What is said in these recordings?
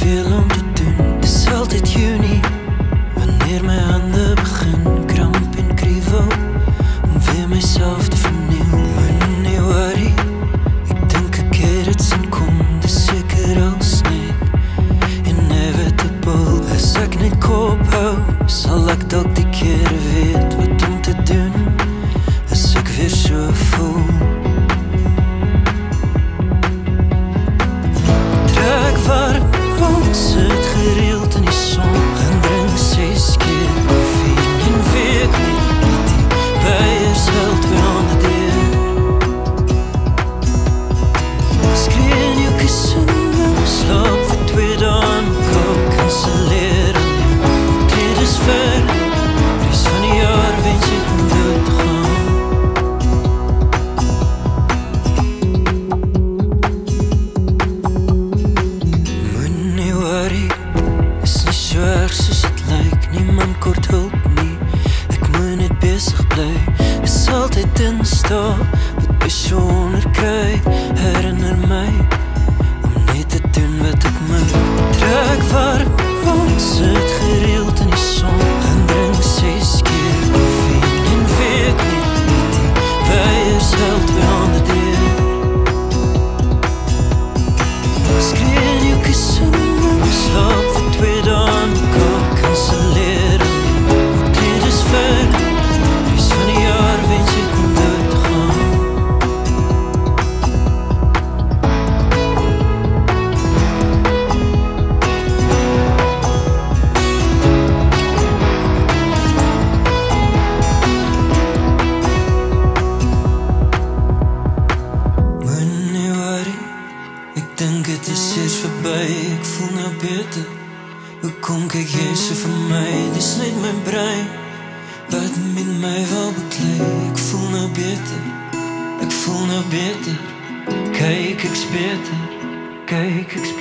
veel om te doen. Het is altijd juni, wanneer mijn handen begin. Kramp en kriebel, om weer myself te vernieuwen. Maar nee worry, ek dink ek het het sien kom. Dis seker als net inevitable. As ek net kop hou, sal ek dalk die kere weet wat om te doen. As ek weer so voel. Trek warm, sit gereeld in die son. Gaan drink 6 keer koffie en weet net die beiers held weer aan de deur. Skree in jou kussen, slaap vir 2 dae in mekaar. Kanselleer alleen, dit is ver. Res van die jaar wens jy kon doodgaan. Soos het lyk, niemand kort hulp nie. Ek moet net besig bly. Is altyd in staat, wat besonder kry. Herinner my om net te doen wat ek moet. Trek warm, sit gereeld in die son. Gaan drink 6 keer koffie en weet net die beiers held weer aan de deur. Skree in jou kussen, slaap vir 2 dae. Kanselleer alleen, dit is ver. Res van die jaar wens jy kon doodgaan. Moet nie worry, ek dink het is eers verby. Ek voel nou beter. Hoekom kyk jy so vir my? Dis net my brein wat met my wil beklei. Ek voel nou beter, ek voel nou beter. Kyk ek's beter, kyk ek's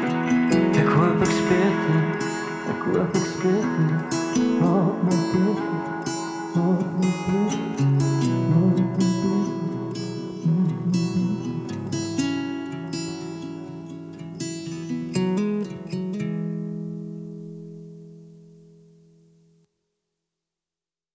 beter. Ek hoop ek's beter, ek hoop ek's beter. Hoop my beter.